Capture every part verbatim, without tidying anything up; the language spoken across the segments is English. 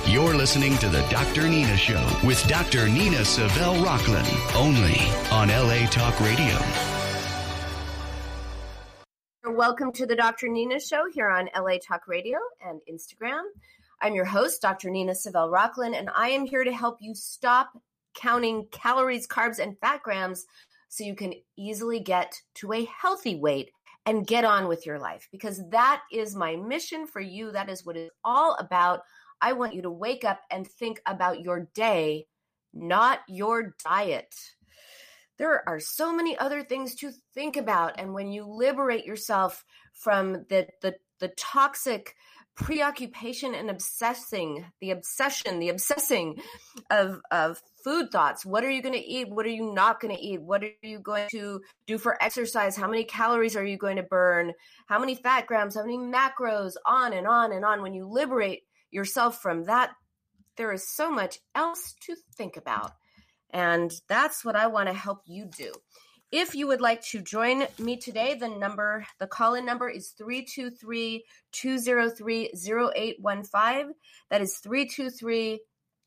You're listening to the Doctor Nina Show with Doctor Nina Savelle Rocklin, only on L A Talk Radio. Welcome to the Doctor Nina Show here on L A Talk Radio and Instagram. I'm your host, Doctor Nina Savelle Rocklin, and I am here to help you stop counting calories, carbs, and fat grams so you can easily get to a healthy weight and get on with your life, because that is my mission for you. That is what it's all about. I want you to wake up and think about your day, not your diet. There are so many other things to think about. And when you liberate yourself from the, the, the toxic preoccupation and obsessing, the obsession, the obsessing of, of food thoughts, what are you going to eat? What are you not going to eat? What are you going to do for exercise? How many calories are you going to burn? How many fat grams? How many macros? On and on and on. When you liberate yourself from that, there is so much else to think about. And that's what I want to help you do. If you would like to join me today, the number, the call-in number is three two three, two zero three, zero eight one five. That is three two three,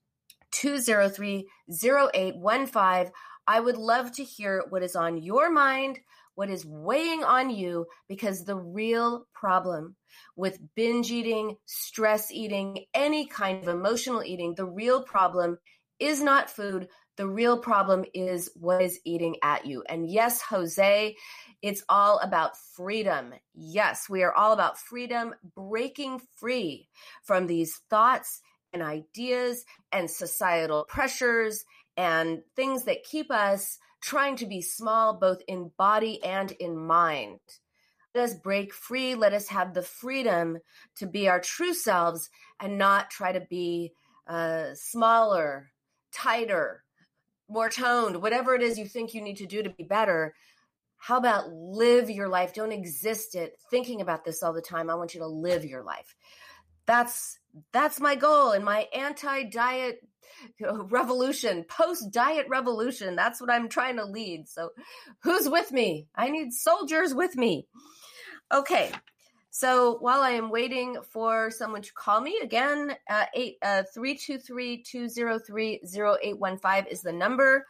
two zero three, zero eight one five. I would love to hear what is on your mind, what is weighing on you, because the real problem with binge eating, stress eating, any kind of emotional eating, the real problem is not food. The real problem is what is eating at you. And yes, Jose, it's all about freedom. Yes, we are all about freedom, breaking free from these thoughts and ideas and societal pressures and things that keep us trying to be small, both in body and in mind. Let us break free. Let us have the freedom to be our true selves and not try to be uh, smaller, tighter, more toned, whatever it is you think you need to do to be better. How about live your life? Don't exist it thinking about this all the time. I want you to live your life. That's that's my goal in my anti-diet revolution, post-diet revolution. That's what I'm trying to lead. So who's with me? I need soldiers with me. Okay. So while I am waiting for someone to call me, again, uh, eight, uh, three two three, two zero three, zero eight one five is the number.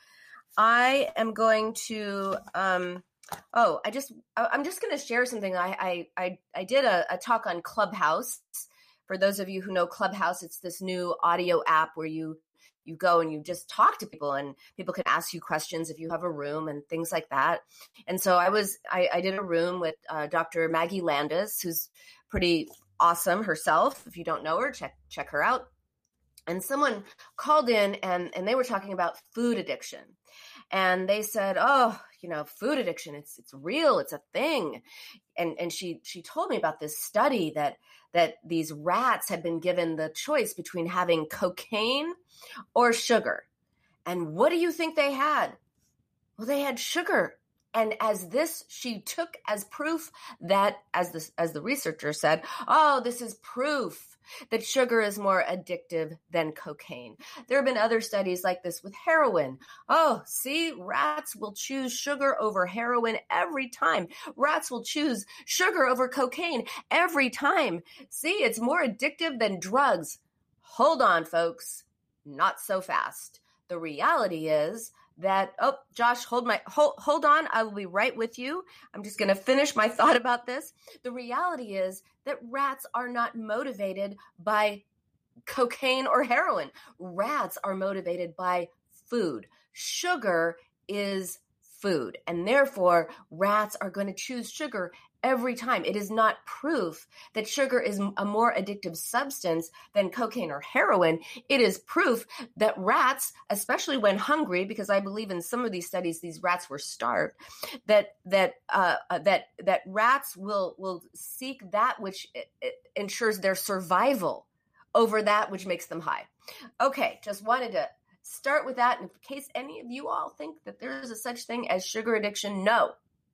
I am going to, um, oh, I just, I'm just going to share something. I, I, I, I did a, a talk on Clubhouse. For those of you who know Clubhouse, it's this new audio app where you You go and you just talk to people, and people can ask you questions if you have a room and things like that. And so I was, I, I did a room with uh, Doctor Maggie Landis, who's pretty awesome herself. If you don't know her, check check her out. And someone called in and, and they were talking about food addiction. And they said, oh, you know, food addiction, it's it's real, it's a thing. And and she she told me about this study that that these rats had been given the choice between having cocaine or sugar. And what do you think they had? Well, they had sugar. And as this, she took as proof that, as the, as the researcher said, oh, this is proof that sugar is more addictive than cocaine. There have been other studies like this with heroin. Oh, see, rats will choose sugar over heroin every time. Rats will choose sugar over cocaine every time. See, it's more addictive than drugs. Hold on, folks. Not so fast. The reality is that, oh, Josh, hold my, hold, hold on. I will be right with you. I'm just going to finish my thought about this. The reality is that rats are not motivated by cocaine or heroin. Rats are motivated by food. Sugar is food, and therefore rats are going to choose sugar every time. It is not proof that sugar is a more addictive substance than cocaine or heroin. It is proof that rats, especially when hungry, because I believe in some of these studies these rats were starved, that that uh, that that rats will will seek that which ensures their survival over that which makes them high. Okay, just wanted to start with that in case any of you all think that there is a such thing as sugar addiction. No.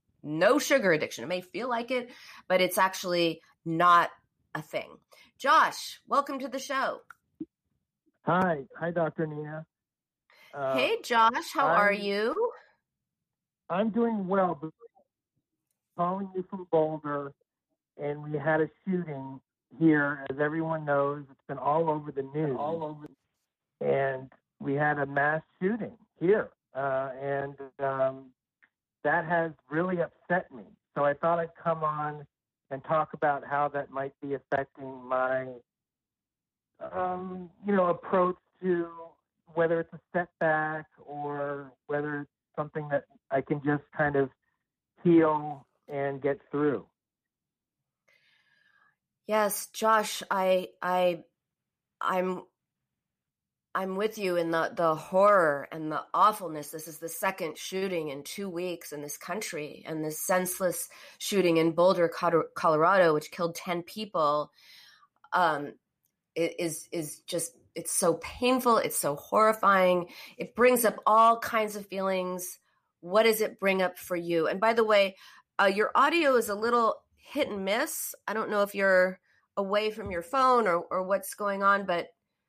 No sugar addiction. It may feel like it, but it's actually not a thing. Josh, welcome to the show. Hi. Hi, Doctor Nina. Uh, hey, Josh. How I'm, are you? I'm doing well. But calling you from Boulder, and we had a shooting here, as everyone knows, it's been all over the news. All over, and we had a mass shooting here, uh, and um, that has really upset me. So I thought I'd come on and talk about how that might be affecting my, um, you know, approach to whether it's a setback or whether it's something that I can just kind of heal and get through. Yes, Josh, I I I'm I'm with you in the the horror and the awfulness. This is the second shooting in two weeks in this country, and this senseless shooting in Boulder, Colorado, which killed ten people, um, is is just, it's so painful. It's so horrifying. It brings up all kinds of feelings. What does it bring up for you? And by the way, uh, your audio is a little hit and miss. I don't know if you're away from your phone or, or what's going on, but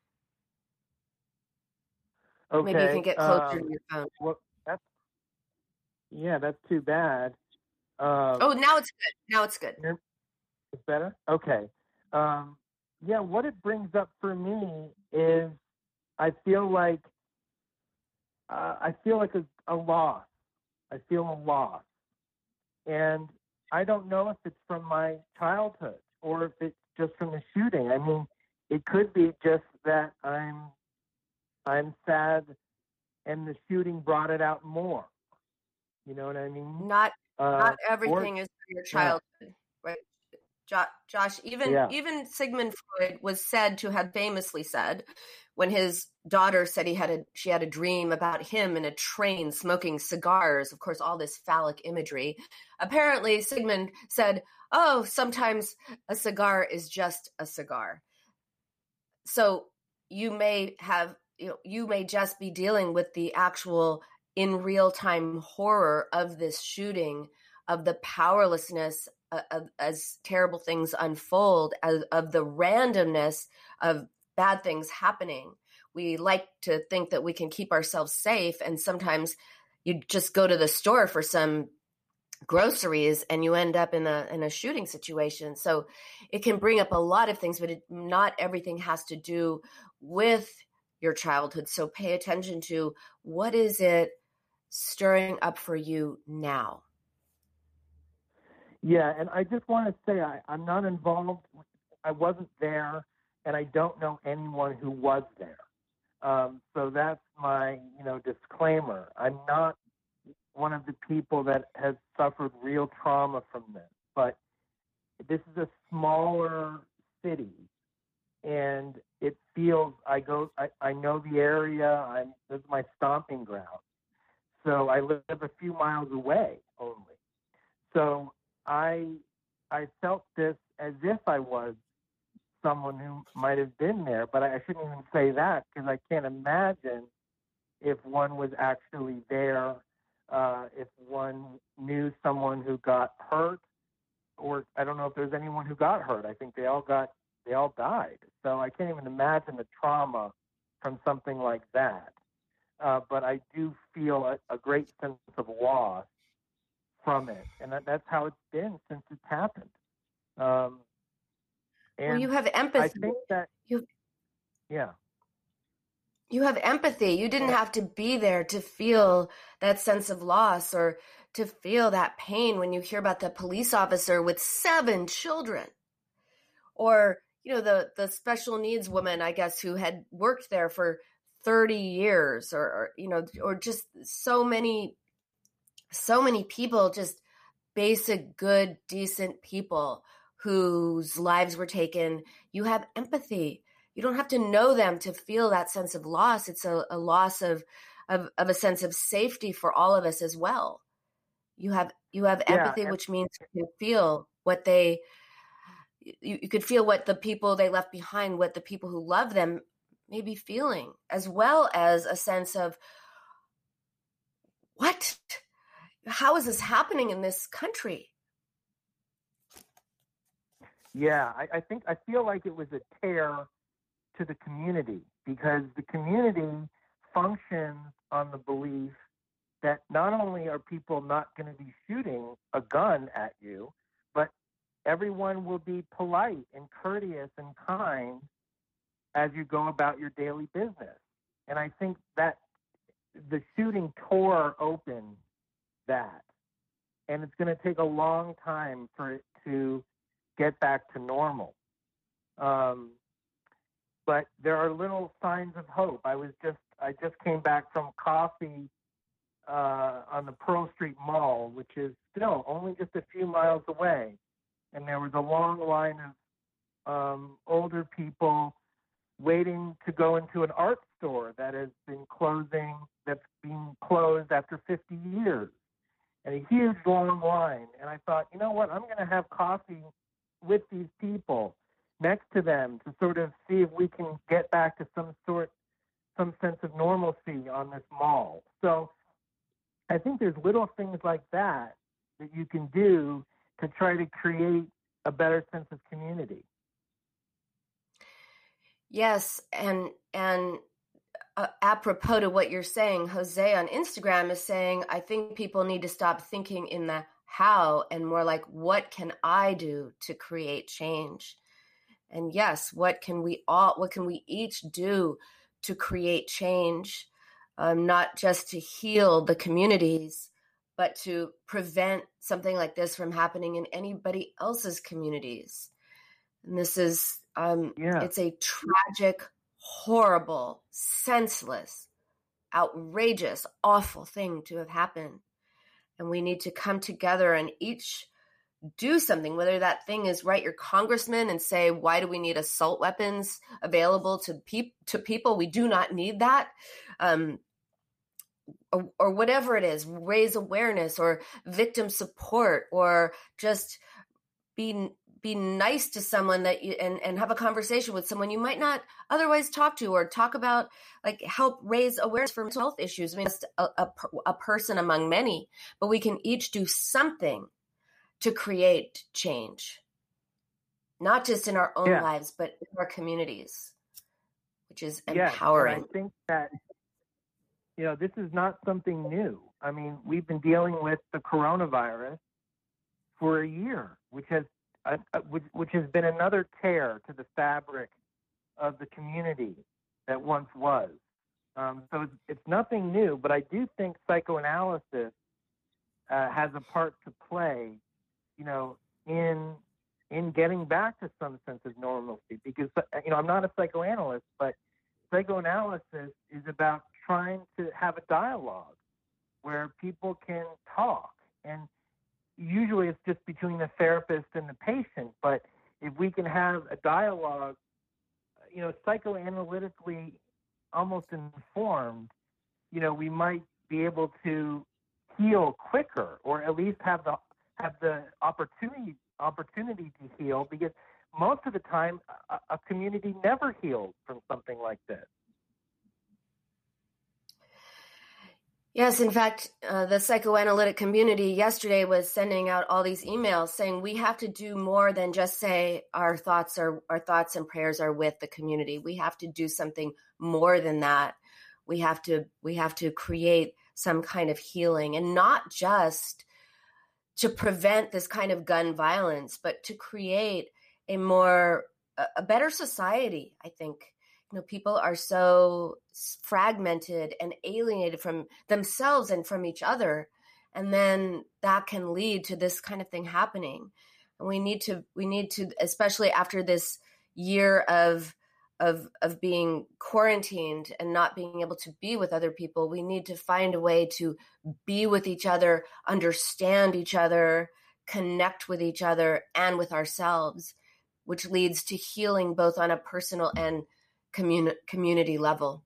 okay. Maybe you can get closer um, to your phone. Well, that's, yeah, that's too bad. Um, oh, now it's good. Now it's good. It's better? Okay. Um, yeah, what it brings up for me is I feel like uh, I feel like a, a loss. I feel a loss. And I don't know if it's from my childhood or if it's just from the shooting. I mean, it could be just that I'm I'm sad and the shooting brought it out more. You know what I mean? Not uh, not everything or, is from your childhood, yeah. Right? Jo- Josh, even yeah. even Sigmund Freud was said to have famously said, when his daughter said he had a she had a dream about him in a train smoking cigars, of course, all this phallic imagery. Apparently, Sigmund said, "Oh, sometimes a cigar is just a cigar." So you may have, you know, you may just be dealing with the actual in real time horror of this shooting, of the powerlessness uh, of, as terrible things unfold, of, of the randomness of bad things happening. We like to think that we can keep ourselves safe, and sometimes you just go to the store for some groceries and you end up in a in a shooting situation. So it can bring up a lot of things, but it, not everything has to do with your childhood. So pay attention to what is it stirring up for you now. Yeah, and I just want to say I, I'm not involved. I wasn't there, and I don't know anyone who was there. Um, so that's my, you know, disclaimer. I'm not one of the people that has suffered real trauma from this, but this is a smaller city, and it feels, I go, I, I know the area. I'm, this is my stomping ground. So I live a few miles away only. So I I felt this as if I was someone who might have been there, but I shouldn't even say that because I can't imagine if one was actually there, uh, if one knew someone who got hurt, or I don't know if there's anyone who got hurt. I think they all got they all died. So I can't even imagine the trauma from something like that. Uh, but I do feel a, a great sense of loss from it, and that, that's how it's been since it's happened. Um, and well, you have empathy. I think that, you, yeah, you have empathy. You didn't have to be there to feel that sense of loss or to feel that pain when you hear about the police officer with seven children, or you know the the special needs woman, I guess, who had worked there for thirty years, or, or you know, or just so many. So many people, just basic, good, decent people whose lives were taken. You have empathy. You don't have to know them to feel that sense of loss. It's a, a loss of, of of a sense of safety for all of us as well. You have you have empathy, yeah, which means you can feel what they you, you could feel what the people they left behind, what the people who love them may be feeling, as well as a sense of what? How is this happening in this country? Yeah, I, I think I feel like it was a tear to the community because the community functions on the belief that not only are people not going to be shooting a gun at you, but everyone will be polite and courteous and kind as you go about your daily business. And I think that the shooting tore open that. And it's going to take a long time for it to get back to normal. Um, but there are little signs of hope. I was just, I just came back from coffee uh, on the Pearl Street Mall, which is still only just a few miles away. And there was a long line of um, older people waiting to go into an art store that has been closing, that's being closed after fifty years. And a huge long line. And I thought, you know what, I'm going to have coffee with these people next to them to sort of see if we can get back to some sort, some sense of normalcy on this mall. So I think there's little things like that that you can do to try to create a better sense of community. Yes, and and uh, apropos to what you're saying, Jose on Instagram is saying, I think people need to stop thinking in the how and more like, what can I do to create change? And yes, what can we all, what can we each do to create change? Um, not just to heal the communities, but to prevent something like this from happening in anybody else's communities. And this is, um, yeah. it's a tragic, horrible, senseless, outrageous, awful thing to have happened. And we need to come together and each do something, whether that thing is write your congressman and say, why do we need assault weapons available to, peop- to people? We do not need that. Um, or, or whatever it is, raise awareness or victim support, or just be be nice to someone that you and, and have a conversation with someone you might not otherwise talk to, or talk about, like, help raise awareness for mental health issues. I mean, just a, a, a person among many, but we can each do something to create change, not just in our own yeah. lives, but in our communities, which is yes, empowering. And I think that, you know, this is not something new. I mean, we've been dealing with the coronavirus for a year, which has uh, which, which has been another tear to the fabric of the community that once was. Um, so it's, it's nothing new, but I do think psychoanalysis uh, has a part to play, you know, in in getting back to some sense of normalcy. Because, you know, I'm not a psychoanalyst, but psychoanalysis is about trying to have a dialogue where people can talk. And usually it's just between the therapist and the patient. But if we can have a dialogue, you know, psychoanalytically almost informed, you know, we might be able to heal quicker, or at least have the have the opportunity opportunity to heal, because most of the time a, a community never heals from something like this. Yes, in fact, uh, the psychoanalytic community yesterday was sending out all these emails saying we have to do more than just say our thoughts are our thoughts and prayers are with the community. We have to do something more than that. We have to we have to create some kind of healing, and not just to prevent this kind of gun violence, but to create a more a, a better society. I think. You know, people are so fragmented and alienated from themselves and from each other. And then that can lead to this kind of thing happening. And we need to, we need to, especially after this year of, of, of being quarantined and not being able to be with other people, we need to find a way to be with each other, understand each other, connect with each other and with ourselves, which leads to healing both on a personal and Communi- community level.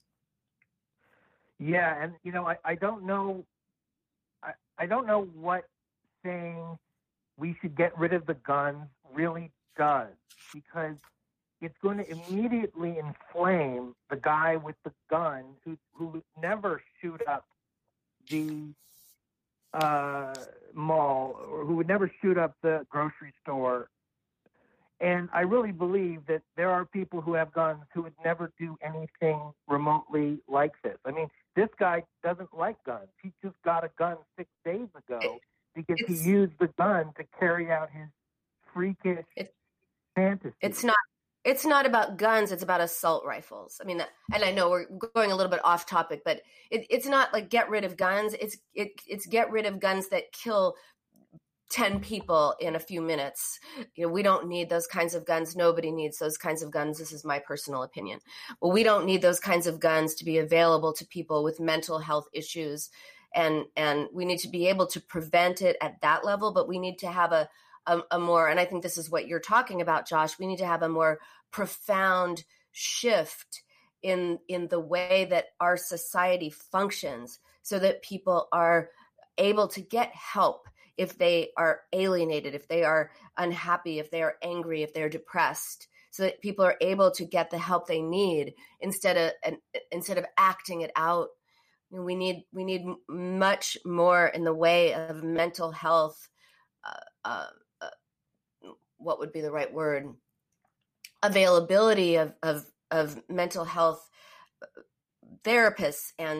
Yeah, and you know, I, I don't know, I, I don't know what saying we should get rid of the guns really does, because it's going to immediately inflame the guy with the gun who who would never shoot up the uh, mall, or who would never shoot up the grocery store. And I really believe that there are people who have guns who would never do anything remotely like this. I mean, this guy doesn't like guns. He just got a gun six days ago because it's, he used the gun to carry out his freakish it, fantasy. It's not. It's not about guns. It's about assault rifles. I mean, and I know we're going a little bit off topic, but it, it's not like get rid of guns. It's it, it's get rid of guns that kill ten people in a few minutes. You know, we don't need those kinds of guns. Nobody needs those kinds of guns. This is my personal opinion. But we don't need those kinds of guns to be available to people with mental health issues. And and we need to be able to prevent it at that level, but we need to have a, a, a more, and I think this is what you're talking about, Josh, we need to have a more profound shift in in the way that our society functions so that people are able to get help if they are alienated, if they are unhappy, if they are angry, if they're depressed, so that people are able to get the help they need instead of and, instead of acting it out. You know, we need we need much more in the way of mental health. Uh, uh, uh, what would be the right word? Availability of, of of mental health therapists and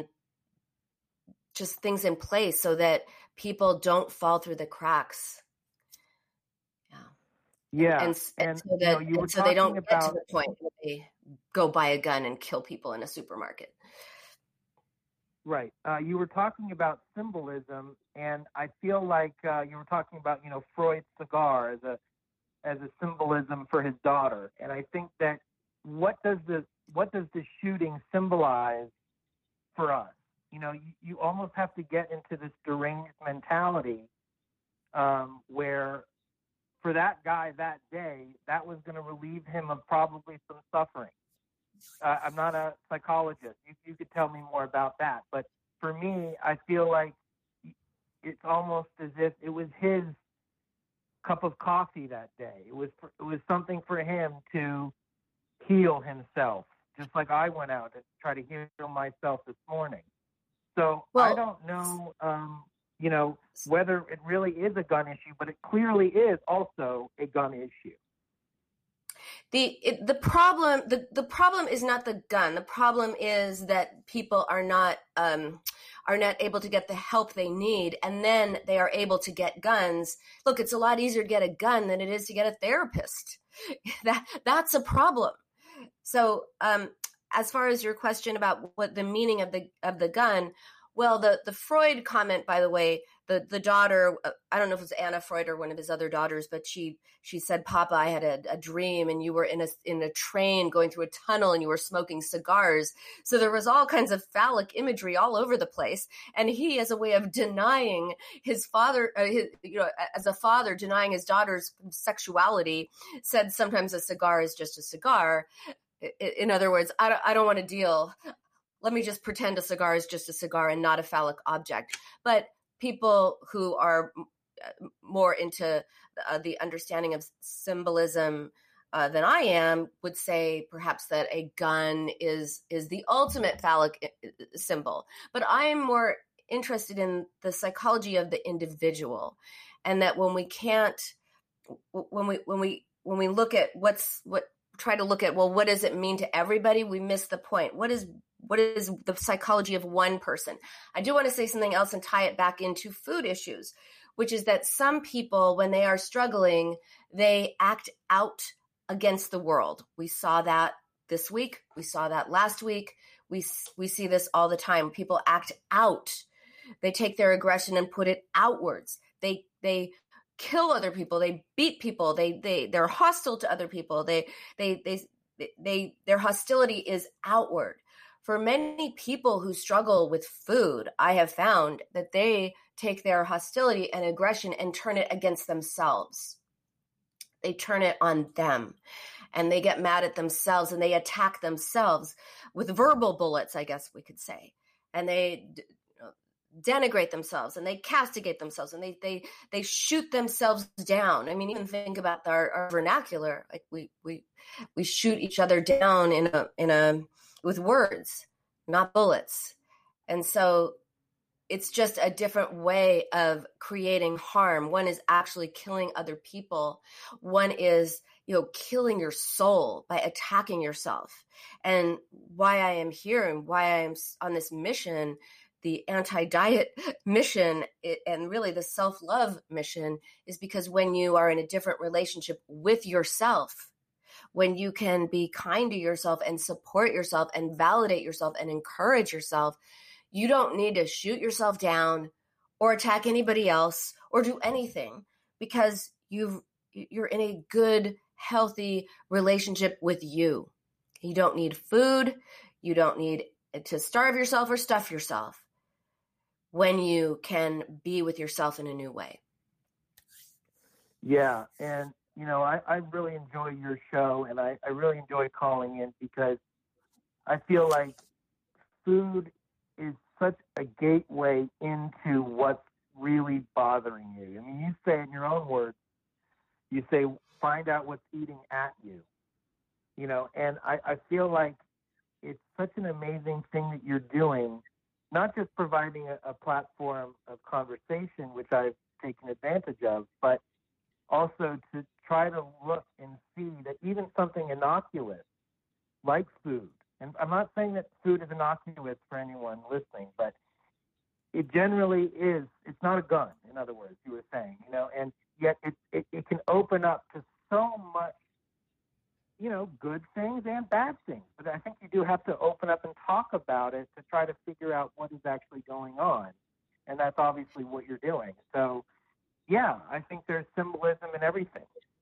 just things in place so that people don't fall through the cracks. Yeah. Yeah. And, and, and so, that, you know, you and so they don't about... get to the point where they go buy a gun and kill people in a supermarket. Right. Uh, you were talking about symbolism, and I feel like uh, you were talking about, you know, Freud's cigar as a as a symbolism for his daughter. And I think that what does the what does the shooting symbolize for us? You know, you, you almost have to get into this deranged mentality um, where for that guy that day, that was going to relieve him of probably some suffering. Uh, I'm not a psychologist. You, you could tell me more about that. But for me, I feel like it's almost as if it was his cup of coffee that day. It was it was something for him to heal himself, just like I went out to try to heal myself this morning. So well, I don't know, um, you know, whether it really is a gun issue, but it clearly is also a gun issue. The it, the problem the, the problem is not the gun. The problem is that people are not um, are not able to get the help they need, and then they are able to get guns. Look, it's a lot easier to get a gun than it is to get a therapist. that that's a problem. So, um, as far as your question about what the meaning of the of the gun, well, the the Freud comment, by the way, the the daughter, I don't know if it was Anna Freud or one of his other daughters, but she she said, "Papa, I had a, a dream, and you were in a in a train going through a tunnel, and you were smoking cigars." So there was all kinds of phallic imagery all over the place, and he, as a way of denying his father, uh, his, you know, as a father denying his daughter's sexuality, said sometimes a cigar is just a cigar. In other words, I don't, I don't want to deal. Let me just pretend a cigar is just a cigar and not a phallic object. But people who are more into uh, the understanding of symbolism uh, than I am would say perhaps that a gun is is the ultimate phallic symbol. But I'm more interested in the psychology of the individual, and that when we can't, when we when we when we look at what's what. try to look at, well, what does it mean to everybody? We miss the point. What is what is the psychology of one person? I do want to say something else and tie it back into food issues, which is that some people, when they are struggling, they act out against the world. We saw that this week. We saw that last week. We we see this all the time. People act out. They take their aggression and put it outwards. They they kill other people, they beat people, they they they're hostile to other people, they they they they their hostility is outward. For many people who struggle with food, I have found that they take their hostility and aggression and turn it against themselves. They turn it on them, and they get mad at themselves, and they attack themselves with verbal bullets, I guess we could say. And they denigrate themselves, and they castigate themselves, and they they they shoot themselves down. I mean, even think about our, our vernacular. Like we we we shoot each other down in a in a with words, not bullets. And so it's just a different way of creating harm. One is actually killing other people. One is, you know, killing your soul by attacking yourself. And why I am here and why I am on this mission, the anti-diet mission and really the self-love mission is because when you are in a different relationship with yourself, when you can be kind to yourself and support yourself and validate yourself and encourage yourself, you don't need to shoot yourself down or attack anybody else or do anything because you've, you're in a good, healthy relationship with you. You don't need food. You don't need to starve yourself or stuff yourself when you can be with yourself in a new way. Yeah. And, you know, I, I really enjoy your show, and I, I really enjoy calling in because I feel like food is such a gateway into what's really bothering you. I mean, you say in your own words, you say, find out what's eating at you, you know, and I, I feel like it's such an amazing thing that you're doing, not just providing a, a platform of conversation, which I've taken advantage of, but also to try to look and see that even something innocuous like food, and I'm not saying that food is innocuous for anyone listening, but it generally is, it's not a gun, in other words, you were saying, you know, and yet it, it, it can open up to so much, you know, good things and bad things. But I think you do have to open up and talk about it to try to figure out what is actually going on. And that's obviously what you're doing. So, yeah, I think there's symbolism in everything.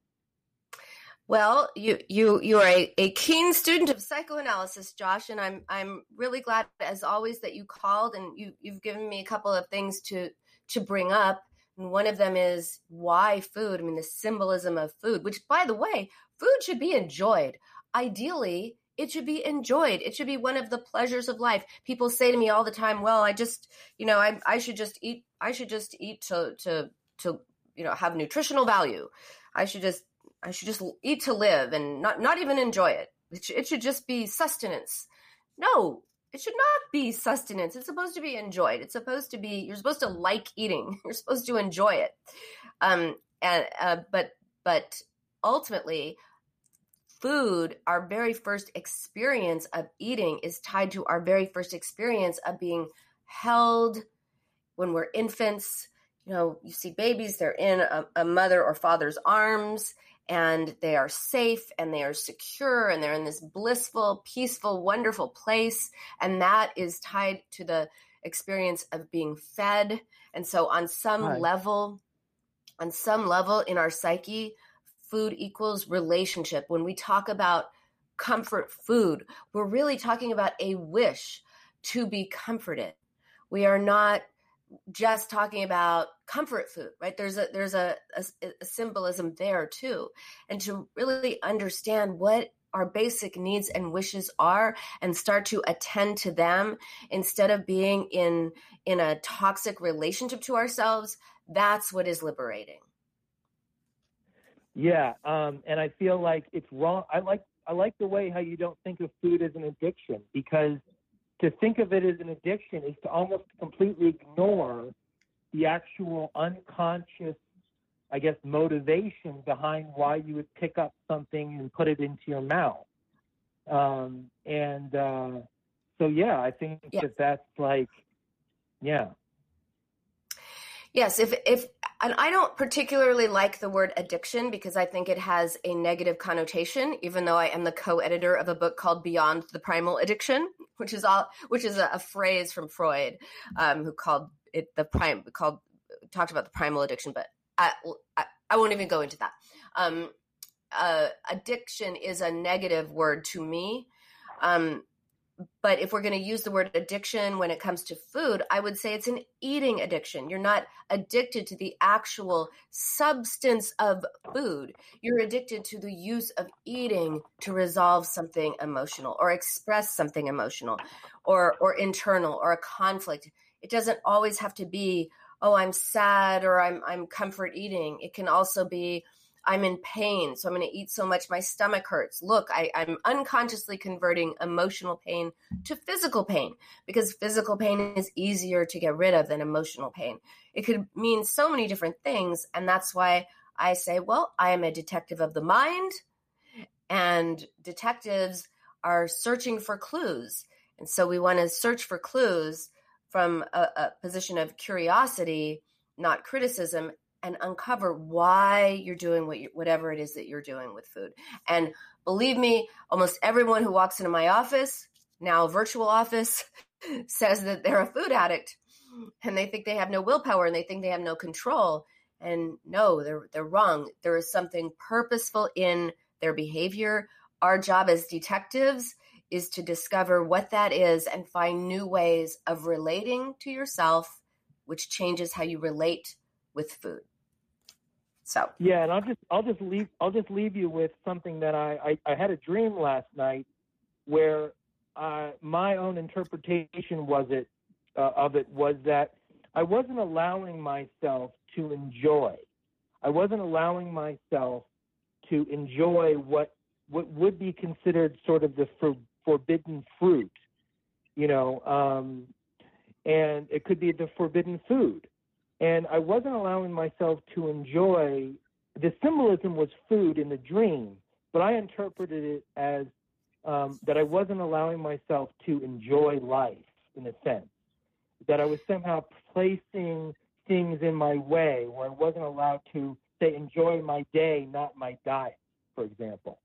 Well, you you you are a, a keen student of psychoanalysis, Josh, and I'm I'm really glad, as always, that you called and you you've given me a couple of things to to bring up. And one of them is why food. I mean, the symbolism of food, which, by the way, food should be enjoyed. Ideally, it should be enjoyed. It should be one of the pleasures of life. People say to me all the time, "Well, I just, you know, I I should just eat. I should just eat to to to you know have nutritional value. I should just." I should just eat to live and not, not even enjoy it. It, sh- it should just be sustenance. No, it should not be sustenance. It's supposed to be enjoyed. It's supposed to be, you're supposed to like eating. You're supposed to enjoy it. Um, and, uh, but, but ultimately, food, our very first experience of eating is tied to our very first experience of being held when we're infants. You know, you see babies, they're in a, a mother or father's arms, and they are safe and they are secure and they're in this blissful, peaceful, wonderful place. And that is tied to the experience of being fed. And so on some right. level, on some level in our psyche, food equals relationship. When we talk about comfort food, we're really talking about a wish to be comforted. We are not just talking about comfort food, right? There's a there's a, a, a symbolism there too. And to really understand what our basic needs and wishes are and start to attend to them instead of being in in a toxic relationship to ourselves, that's what is liberating. Yeah, um, and I feel like it's wrong. I like I like the way how you don't think of food as an addiction, because to think of it as an addiction is to almost completely ignore the actual unconscious, I guess, motivation behind why you would pick up something and put it into your mouth. Um, and uh, so, yeah, I think yeah. that that's like, yeah. Yes, if if and I don't particularly like the word addiction because I think it has a negative connotation, even though I am the co-editor of a book called Beyond the Primal Addiction, which is all which is a, a phrase from Freud, um, who called it the prime called talked about the primal addiction, but I I, I won't even go into that. Um, uh, addiction is a negative word to me. Um, But if we're going to use the word addiction when it comes to food, I would say it's an eating addiction. You're not addicted to the actual substance of food. You're addicted to the use of eating to resolve something emotional or express something emotional or or internal or a conflict. It doesn't always have to be, oh, I'm sad or I'm I'm comfort eating. It can also be, I'm in pain, so I'm going to eat so much my stomach hurts. Look, I, I'm unconsciously converting emotional pain to physical pain because physical pain is easier to get rid of than emotional pain. It could mean so many different things, and that's why I say, well, I am a detective of the mind, and detectives are searching for clues. And so we want to search for clues from a, a position of curiosity, not criticism, and uncover why you're doing what you, whatever it is that you're doing with food. And believe me, almost everyone who walks into my office, now virtual office, says that they're a food addict, and they think they have no willpower and they think they have no control. And no, they're they're wrong. There is something purposeful in their behavior. Our job as detectives is to discover what that is and find new ways of relating to yourself, which changes how you relate with food. So yeah, and I'll just I'll just leave I'll just leave you with something that I I, I had a dream last night where uh, my own interpretation was it uh, of it was that I wasn't allowing myself to enjoy. I wasn't allowing myself to enjoy what what would be considered sort of the for, forbidden fruit, you know, um, and it could be the forbidden food. And I wasn't allowing myself to enjoy, the symbolism was food in the dream, but I interpreted it as um, that I wasn't allowing myself to enjoy life in a sense, that I was somehow placing things in my way where I wasn't allowed to, say, enjoy my day, not my diet, for example.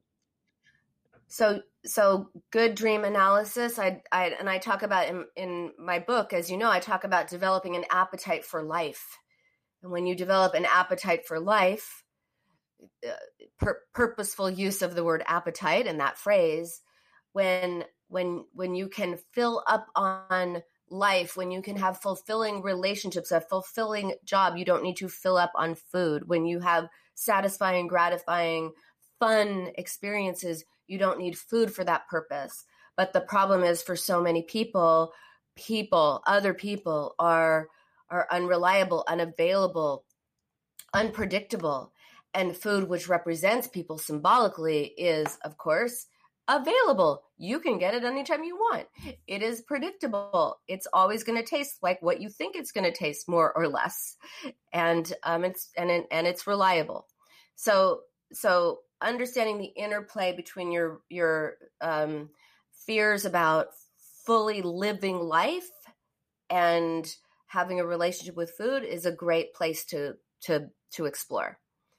So, so good dream analysis. I, I, and I talk about in, in my book, as you know, I talk about developing an appetite for life. And when you develop an appetite for life, uh, pur- purposeful use of the word appetite and that phrase, when, when, when you can fill up on life, when you can have fulfilling relationships, a fulfilling job, you don't need to fill up on food. When you have satisfying, gratifying, fun experiences, you don't need food for that purpose. But the problem is for so many people, people, other people are, are unreliable, unavailable, unpredictable. And food, which represents people symbolically, is, of course, available. You can get it anytime you want. It is predictable. It's always going to taste like what you think it's going to taste, more or less. And um, it's and it, and it's reliable. So so understanding the interplay between your your um, fears about fully living life and having a relationship with food is a great place to to to explore.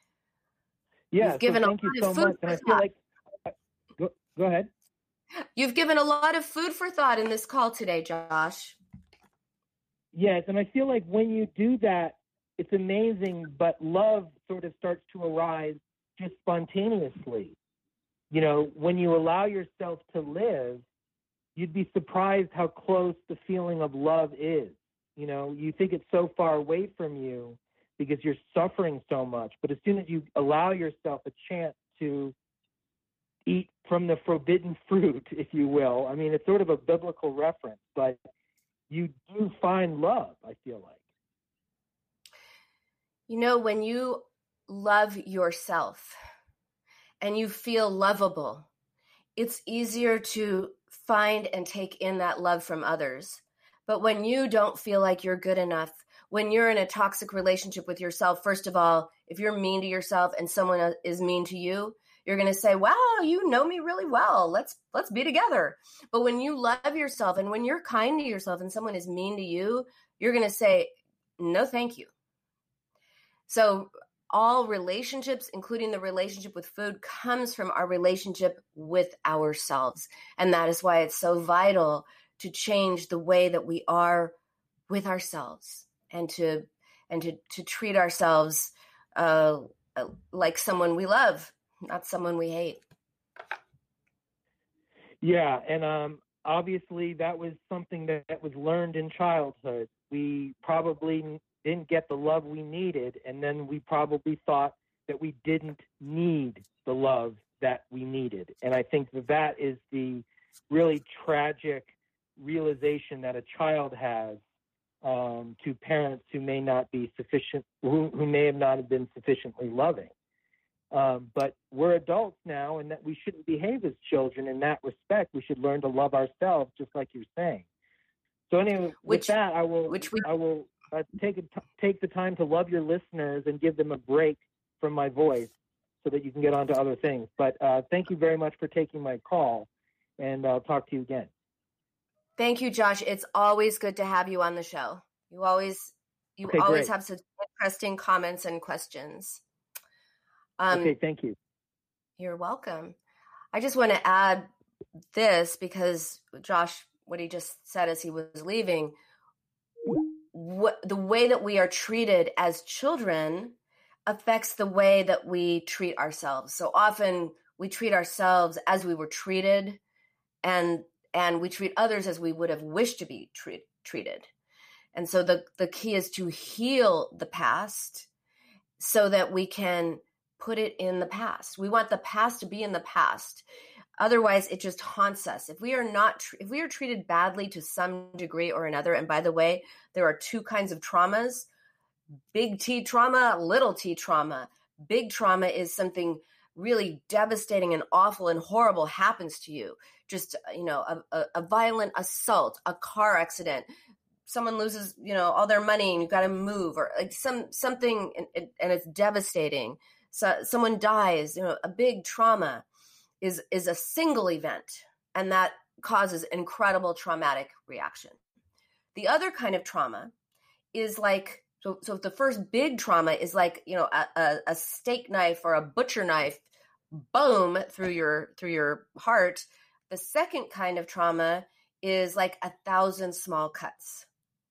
Yeah, You've given so thank a lot you so of food much. And I feel like, go, go ahead. You've given a lot of food for thought in this call today, Josh. Yes, and I feel like when you do that, it's amazing, but love sort of starts to arise just spontaneously. You know, when you allow yourself to live, you'd be surprised how close the feeling of love is. You know, you think it's so far away from you because you're suffering so much, but as soon as you allow yourself a chance to eat from the forbidden fruit, if you will, I mean, it's sort of a biblical reference, but you do find love, I feel like. You know, when you love yourself and you feel lovable, it's easier to find and take in that love from others. But when you don't feel like you're good enough, when you're in a toxic relationship with yourself, first of all, if you're mean to yourself and someone is mean to you, you're going to say, wow, you know me really well. Let's let's be together. But when you love yourself and when you're kind to yourself and someone is mean to you, you're going to say, no, thank you. So all relationships, including the relationship with food, comes from our relationship with ourselves. And that is why it's so vital to change the way that we are with ourselves and to and to, to treat ourselves uh, like someone we love, not someone we hate. Yeah, and um, obviously that was something that, that was learned in childhood. We probably didn't get the love we needed, and then we probably thought that we didn't need the love that we needed. And I think that that is the really tragic realization that a child has um, to parents who may not be sufficient, who, who may have not been sufficiently loving. Um, but we're adults now, and that we shouldn't behave as children in that respect. We should learn to love ourselves, just like you're saying. So anyway, which, with that, I will, which we, I will uh, take a t- take the time to love your listeners and give them a break from my voice, so that you can get on to other things. But uh, thank you very much for taking my call, and I'll talk to you again. Thank you, Josh. It's always good to have you on the show. You always, you Okay, always great. have such interesting comments and questions. Um, okay, thank you. You're welcome. I just want to add this because Josh, what he just said as he was leaving, what the way that we are treated as children affects the way that we treat ourselves. So often we treat ourselves as we were treated, and and we treat others as we would have wished to be treat, treated. And so the, the key is to heal the past so that we can put it in the past. We want the past to be in the past. Otherwise, it just haunts us. If we are not, if we are treated badly to some degree or another, and by the way, there are two kinds of traumas, big T trauma, little t trauma. Big trauma is something really devastating and awful and horrible happens to you. Just, you know, a, a, a violent assault, a car accident, someone loses, you know, all their money and you've got to move, or like some something, and, and it's devastating. So someone dies, you know, a big trauma is is a single event, and that causes incredible traumatic reaction. The other kind of trauma is like, so so the first big trauma is like, you know, a, a, a steak knife or a butcher knife, boom, through your through your heart. The second kind of trauma is like a thousand small cuts.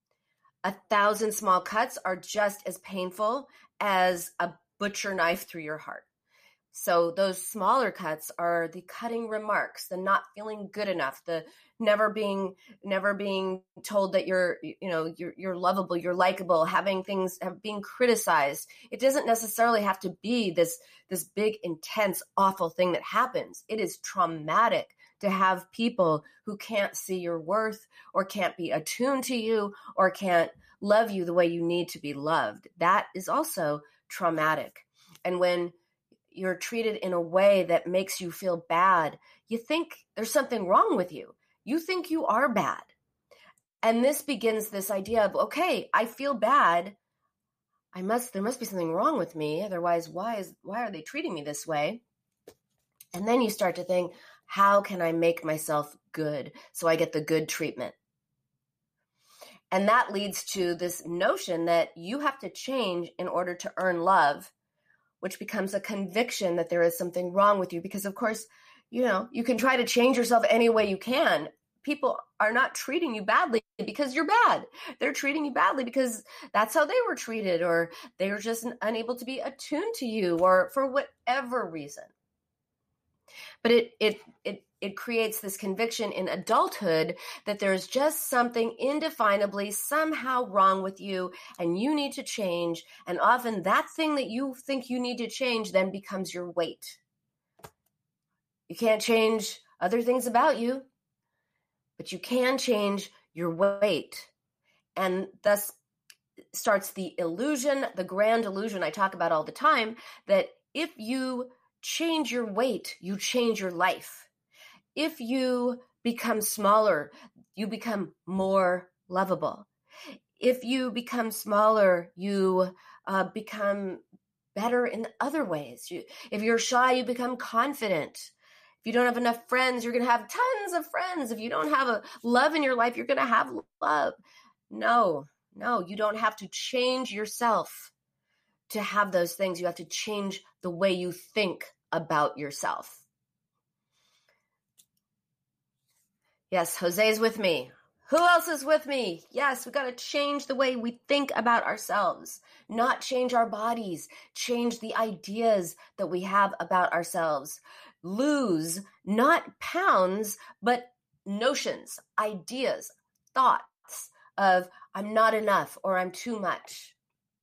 A thousand small cuts are just as painful as a butcher knife through your heart. So those smaller cuts are the cutting remarks, the not feeling good enough, the never being, never being told that you're, you know, you're, you're lovable, you're likable, having things, have, being criticized. It doesn't necessarily have to be this, this big, intense, awful thing that happens. It is traumatic to have people who can't see your worth or can't be attuned to you or can't love you the way you need to be loved. That is also traumatic. And when you're treated in a way that makes you feel bad, you think there's something wrong with you. You think you are bad. And this begins this idea of, okay, I feel bad. I must, there must be something wrong with me. Otherwise, why is, why are they treating me this way? And then you start to think, how can I make myself good so I get the good treatment? And that leads to this notion that you have to change in order to earn love, which becomes a conviction that there is something wrong with you. Because of course, you know, you can try to change yourself any way you can. People are not treating you badly because you're bad. They're treating you badly because that's how they were treated, or they were just unable to be attuned to you, or for whatever reason. But it it it it creates this conviction in adulthood that there's just something indefinably somehow wrong with you and you need to change. And often that thing that you think you need to change then becomes your weight. You can't change other things about you, but you can change your weight. And thus starts the illusion, the grand illusion I talk about all the time, that if you change your weight, you change your life. If you become smaller, you become more lovable. If you become smaller, you uh, become better in other ways. You, if you're shy, you become confident. If you don't have enough friends, you're going to have tons of friends. If you don't have a love in your life, you're going to have love. No, no, you don't have to change yourself to have those things. You have to change the way you think about yourself. Yes, Jose's with me. Who else is with me? Yes, we got to change the way we think about ourselves, not change our bodies, change the ideas that we have about ourselves. Lose not pounds, but notions, ideas, thoughts of I'm not enough, or I'm too much,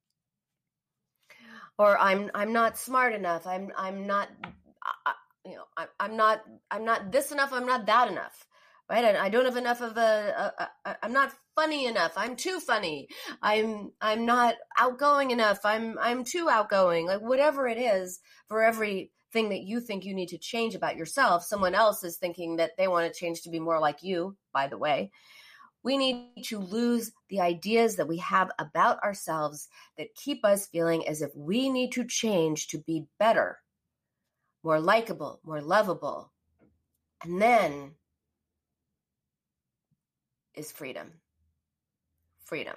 or I'm I'm not smart enough. I'm I'm not, I, you know, I, I'm not I'm not this enough. I'm not that enough. Right? I, I don't have enough of a, a, a, I'm not funny enough. I'm too funny. I'm, I'm not outgoing enough. I'm, I'm too outgoing. Like whatever it is, for everything that you think you need to change about yourself, someone else is thinking that they want to change to be more like you, by the way. We need to lose the ideas that we have about ourselves that keep us feeling as if we need to change to be better, more likable, more lovable. And then is freedom. Freedom.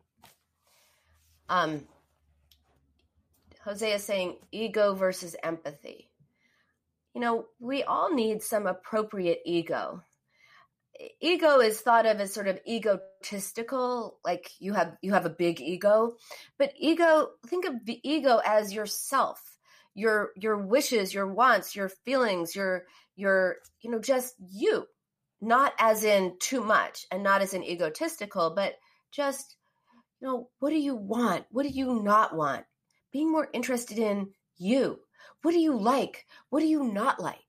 Um, Jose is saying ego versus empathy. You know, we all need some appropriate ego. Ego is thought of as sort of egotistical, like you have you have a big ego, but ego, think of the ego as yourself, your your wishes, your wants, your feelings, your your you know just you, not as in too much and not as in egotistical, but just, you know, what do you want? What do you not want? Being more interested in you. What do you like? What do you not like?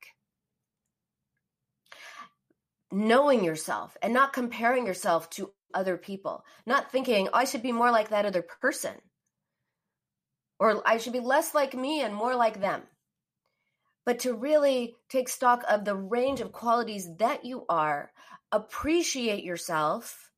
Knowing yourself and not comparing yourself to other people, not thinking, oh, I should be more like that other person, or I should be less like me and more like them, but to really take stock of the range of qualities that you are, appreciate yourself,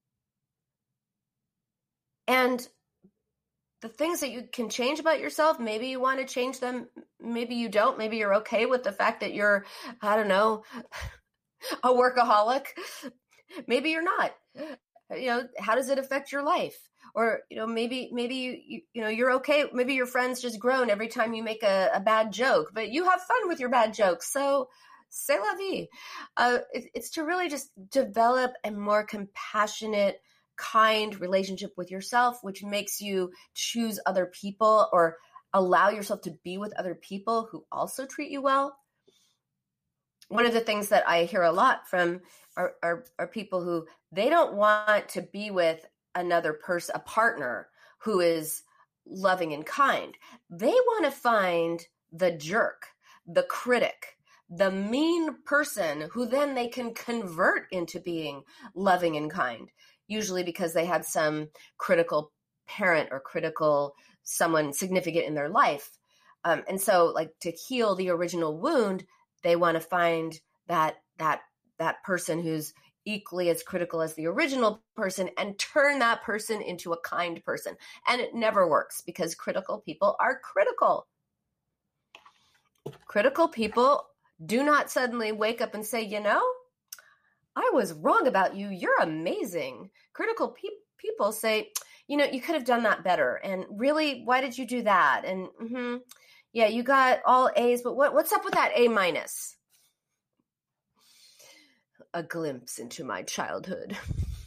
and the things that you can change about yourself, maybe you want to change them, maybe you don't, maybe you're okay with the fact that you're, I don't know, a workaholic. Maybe you're not. You know, how does it affect your life? Or, you know, maybe, maybe you, you, you know, you're okay. Maybe your friends just groan every time you make a, a bad joke, but you have fun with your bad jokes. So c'est la vie. Uh, it, it's to really just develop a more compassionate, kind relationship with yourself, which makes you choose other people or allow yourself to be with other people who also treat you well. One of the things that I hear a lot from are, are, are people who they don't want to be with another person, a partner who is loving and kind. They want to find the jerk, the critic, the mean person who then they can convert into being loving and kind, usually because they had some critical parent or critical someone significant in their life. Um, and so like to heal the original wound, they want to find that that that person who's equally as critical as the original person and turn that person into a kind person. And it never works because critical people are critical. Critical people do not suddenly wake up and say, you know, I was wrong about you. You're amazing. Critical pe- people say, you know, you could have done that better. And really, why did you do that? And mm-hmm, yeah, you got all A's, but what, what's up with that A minus? A glimpse into my childhood.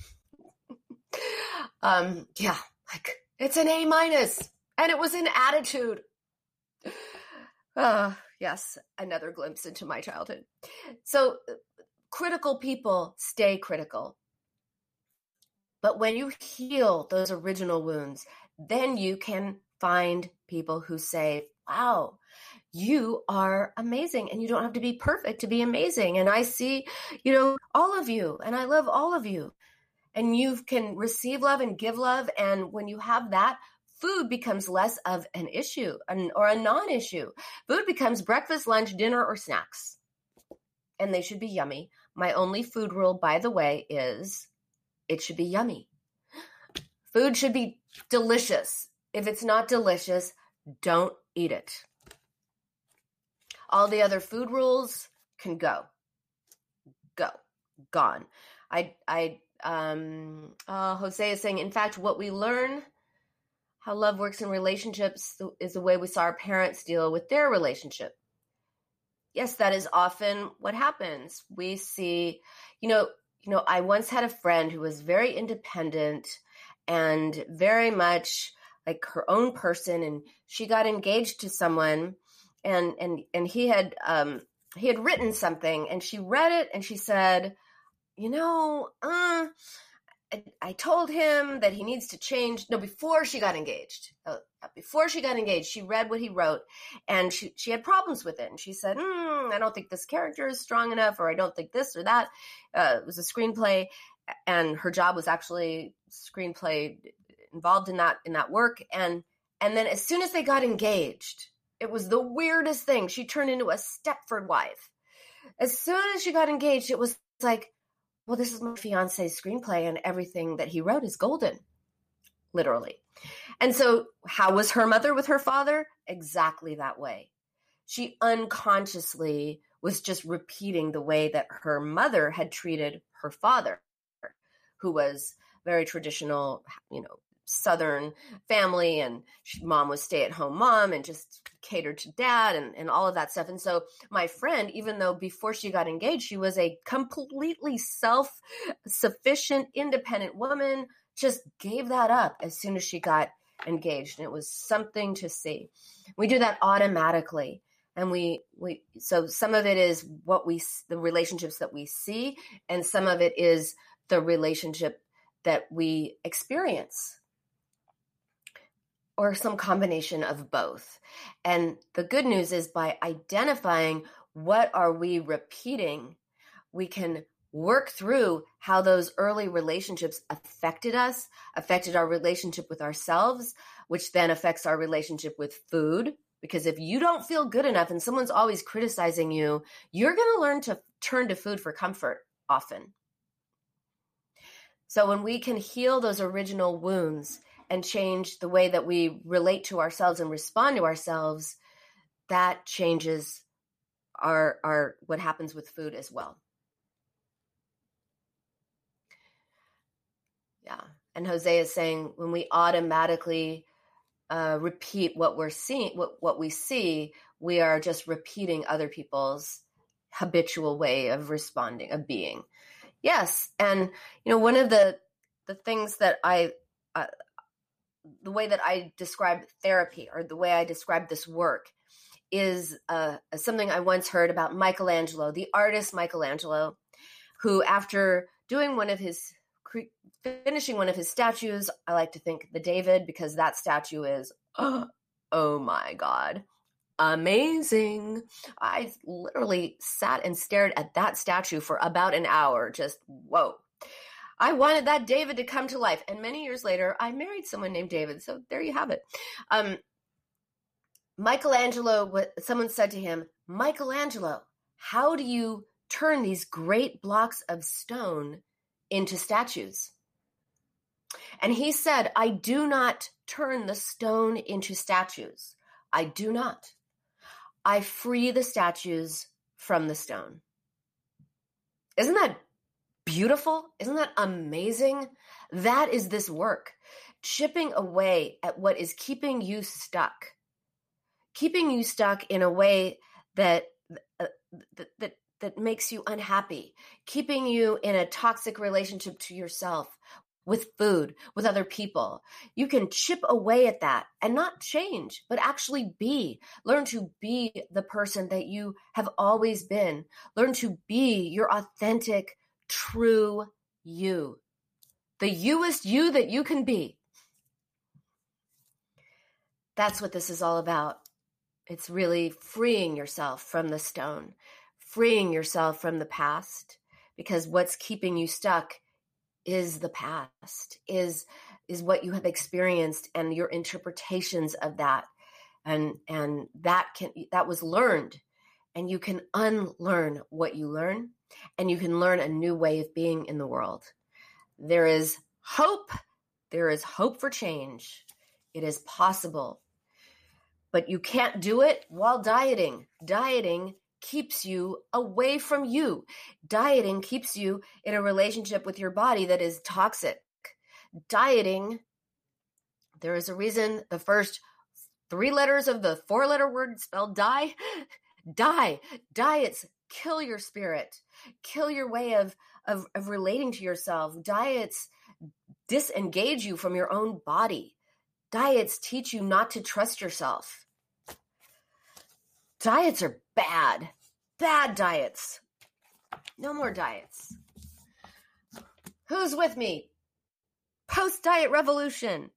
um, yeah, like it's an A minus, and it was in attitude. Uh, yes, another glimpse into my childhood. So critical people stay critical. But when you heal those original wounds, then you can find people who say, wow, you are amazing and you don't have to be perfect to be amazing. And I see, you know, all of you and I love all of you. And you can receive love and give love. And when you have that, food becomes less of an issue an, or a non-issue. Food becomes breakfast, lunch, dinner, or snacks. And they should be yummy. My only food rule, by the way, is it should be yummy. Food should be delicious. If it's not delicious, don't eat it. All the other food rules can go. Go. Gone. I, I, um, uh, Jose is saying, in fact, what we learn, how love works in relationships is the way we saw our parents deal with their relationship. Yes, that is often what happens. We see, you know, you know, I once had a friend who was very independent and very much like her own person, and she got engaged to someone, and and and he had um, he had written something, and she read it, and she said, you know, uh, I, I told him that he needs to change. No, before she got engaged, uh, before she got engaged, she read what he wrote, and she she had problems with it, and she said, mm, I don't think this character is strong enough, or I don't think this or that. Uh, it was a screenplay, and her job was actually screenplay involved in that in that work, and and then as soon as they got engaged, it was the weirdest thing. She turned into a Stepford wife. As soon as she got engaged, it was like, well, this is my fiance's screenplay and everything that he wrote is golden, literally. And so how was her mother with her father? Exactly that way. She unconsciously was just repeating the way that her mother had treated her father. who was very traditional, you know, Southern family, and she, mom was stay-at-home mom and just catered to dad and, and all of that stuff. And so my friend, even though before she got engaged, she was a completely self-sufficient, independent woman, just gave that up as soon as she got engaged. And it was something to see. We do that automatically. And we, we, so some of it is what we, the relationships that we see, and some of it is the relationship that we experience, or some combination of both. And the good news is, by identifying what are we repeating, we can work through how those early relationships affected us, affected our relationship with ourselves, which then affects our relationship with food. Because if you don't feel good enough and someone's always criticizing you, you're going to learn to turn to food for comfort often. So when we can heal those original wounds and change the way that we relate to ourselves and respond to ourselves, that changes our, our what happens with food as well. Yeah. And Jose is saying, when we automatically uh, repeat what we're seeing, what, what we see, we are just repeating other people's habitual way of responding, of being. Yes. And, you know, one of the, the things that I, uh, the way that I describe therapy, or the way I describe this work, is uh, something I once heard about Michelangelo, the artist Michelangelo, who, after doing one of his, finishing one of his statues, I like to think the David, because that statue is, oh, oh my God, amazing. I literally sat and stared at that statue for about an hour, just, whoa. I wanted that David to come to life. And many years later, I married someone named David. So there you have it. Um, Michelangelo, someone said to him, Michelangelo, how do you turn these great blocks of stone into statues? And he said, I do not turn the stone into statues. I do not. I free the statues from the stone. Isn't that beautiful? Isn't that amazing? That is this work. Chipping away at what is keeping you stuck. Keeping you stuck in a way that, uh, that, that, that makes you unhappy. Keeping you in a toxic relationship to yourself, with food, with other people. You can chip away at that and not change, but actually be. Learn to be the person that you have always been. Learn to be your authentic, true you. The youest you that you can be. That's what this is all about. It's really freeing yourself from the stone, freeing yourself from the past, because what's keeping you stuck is the past, is is what you have experienced and your interpretations of that. And and that can that was learned. And you can unlearn what you learn, and you can learn a new way of being in the world. There is hope. There is hope for change. It is possible. But you can't do it while dieting. Dieting keeps you away from you. Dieting keeps you in a relationship with your body that is toxic. Dieting, there is a reason the first three letters of the four-letter word spelled die, die. Diets kill your spirit, kill your way of, of, of relating to yourself. Diets disengage you from your own body. Diets teach you not to trust yourself. Diets are bad. Bad diets. No more diets. Who's with me? Post-diet revolution.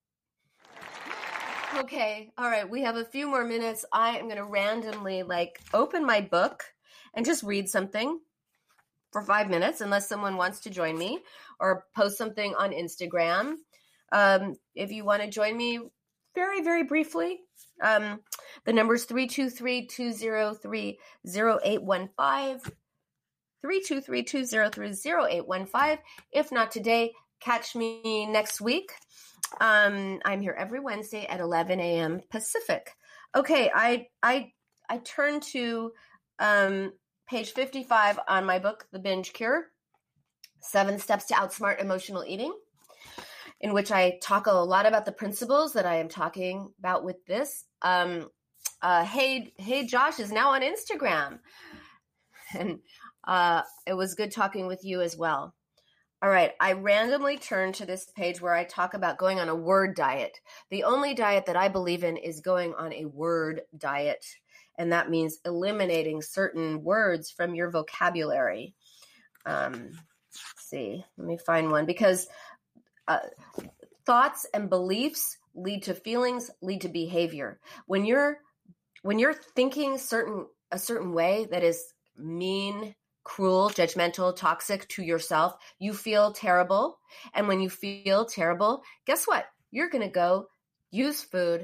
Okay, all right, we have a few more minutes. I am going to randomly like open my book and just read something for five minutes, unless someone wants to join me, or post something on Instagram. Um, if you want to join me very, very briefly, um, the number is three two three, two zero three, zero eight one five, three two three, two zero three, zero eight one five. If not today, catch me next week. Um, I'm here every Wednesday at eleven a.m. Pacific. Okay, I I I turn to um, page fifty-five on my book, The Binge Cure. Seven Steps to Outsmart Emotional Eating, in which I talk a lot about the principles that I am talking about with this. Um, uh, hey, hey, Josh is now on Instagram. And uh, it was good talking with you as well. All right, I randomly turned to this page where I talk about going on a word diet. The only diet that I believe in is going on a word diet, and that means eliminating certain words from your vocabulary. Um, let's see, let me find one, because uh, thoughts and beliefs lead to feelings, lead to behavior. When you're when you're thinking certain a certain way that is mean, cruel, judgmental, toxic to yourself, you feel terrible. And when you feel terrible, guess what? You're going to go use food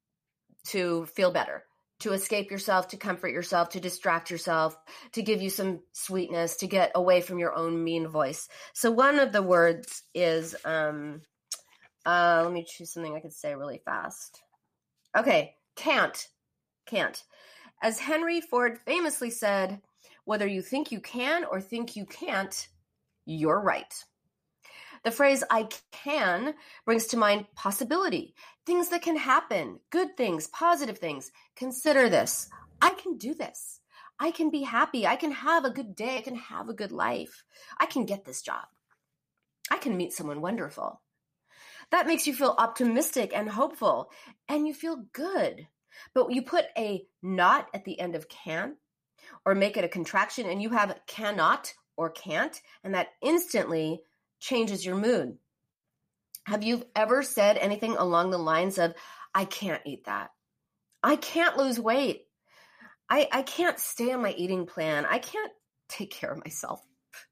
to feel better, to escape yourself, to comfort yourself, to distract yourself, to give you some sweetness, to get away from your own mean voice. So one of the words is, um, uh, let me choose something I can say really fast. Okay, can't, can't. As Henry Ford famously said, whether you think you can or think you can't, you're right. The phrase I can brings to mind possibility, things that can happen, good things, positive things. Consider this. I can do this. I can be happy. I can have a good day. I can have a good life. I can get this job. I can meet someone wonderful. That makes you feel optimistic and hopeful, and you feel good. But you put a not at the end of can, or make it a contraction, and you have cannot or can't, and that instantly changes your mood. Have you ever said anything along the lines of, I can't eat that. I can't lose weight. I, I can't stay on my eating plan. I can't take care of myself.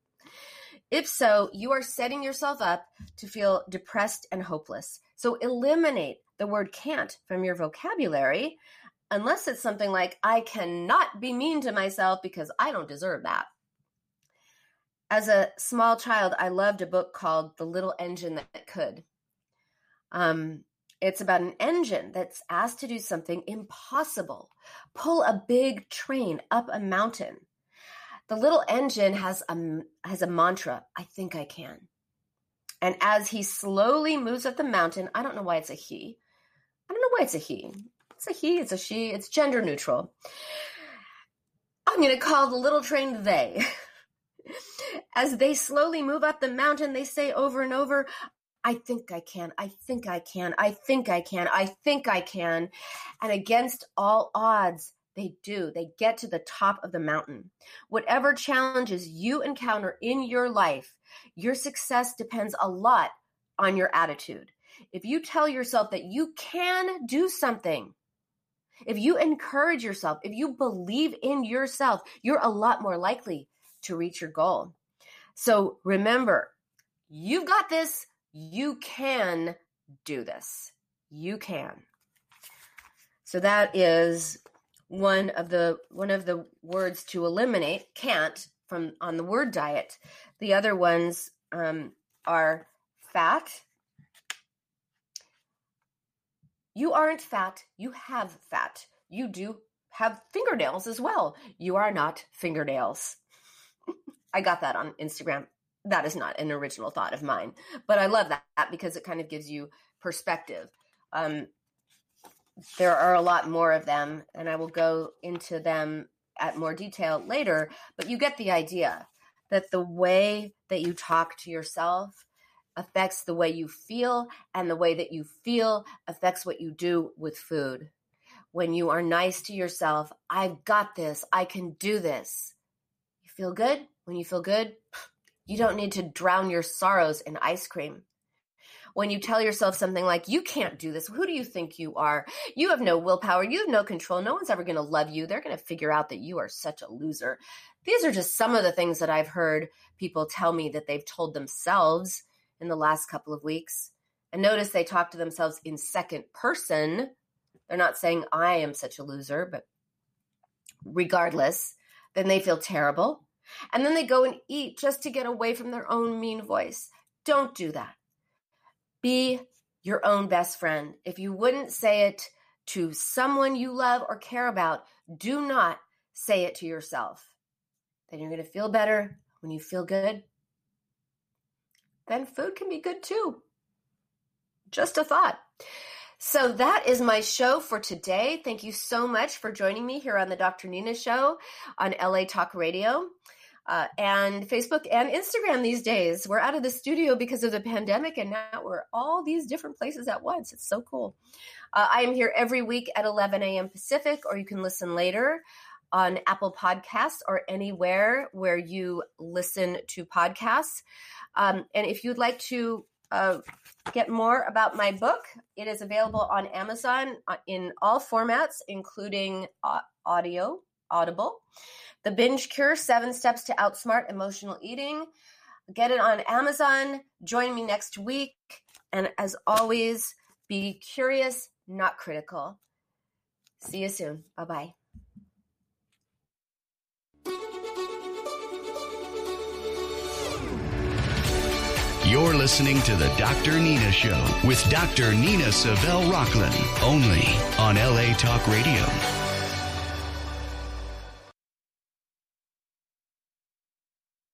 If so, you are setting yourself up to feel depressed and hopeless. So eliminate the word can't from your vocabulary, unless it's something like, I cannot be mean to myself because I don't deserve that. As a small child, I loved a book called The Little Engine That Could. Um, it's about an engine that's asked to do something impossible, pull a big train up a mountain. The little engine has a, has a mantra, I think I can. And as he slowly moves up the mountain, I don't know why it's a he. I don't know why it's a he. It's a he, it's a she, it's gender neutral. I'm going to call the little train they. As they slowly move up the mountain, they say over and over, I think I can, I think I can, I think I can, I think I can. And against all odds, they do. They get to the top of the mountain. Whatever challenges you encounter in your life, your success depends a lot on your attitude. If you tell yourself that you can do something, if you encourage yourself, if you believe in yourself, you're a lot more likely to reach your goal. So remember, you've got this. You can do this. You can. So that is one of the one of the words to eliminate, can't, from on the word diet. The other ones um, are fat. You aren't fat. You have fat. You do have fingernails as well. You are not fingernails. I got that on Instagram. That is not an original thought of mine, but I love that because it kind of gives you perspective. Um, there are a lot more of them, and I will go into them at more detail later, but you get the idea that the way that you talk to yourself affects the way you feel, and the way that you feel affects what you do with food. When you are nice to yourself, I've got this, I can do this. You feel good? When you feel good, you don't need to drown your sorrows in ice cream. When you tell yourself something like, you can't do this, who do you think you are? You have no willpower, you have no control, no one's ever going to love you. They're going to figure out that you are such a loser. These are just some of the things that I've heard people tell me that they've told themselves in the last couple of weeks. And notice they talk to themselves in second person. They're not saying I am such a loser, but regardless, then they feel terrible. And then they go and eat just to get away from their own mean voice. Don't do that. Be your own best friend. If you wouldn't say it to someone you love or care about, do not say it to yourself. Then you're going to feel better when you feel good. then food can be good too. Just a thought. So that is my show for today. Thank you so much for joining me here on the Doctor Nina Show on L A Talk Radio uh, and Facebook and Instagram these days. We're out of the studio because of the pandemic, and now we're all these different places at once. It's so cool. Uh, I am here every week at eleven a.m. Pacific, or you can listen later on Apple Podcasts or anywhere where you listen to podcasts. Um, and if you'd like to uh, get more about my book, it is available on Amazon in all formats, including uh, audio, Audible. The Binge Cure, Seven Steps to Outsmart Emotional Eating. Get it on Amazon. Join me next week. And as always, be curious, not critical. See you soon. Bye-bye. You're listening to the Doctor Nina Show with Doctor Nina Savelle Rocklin, only on L A Talk Radio.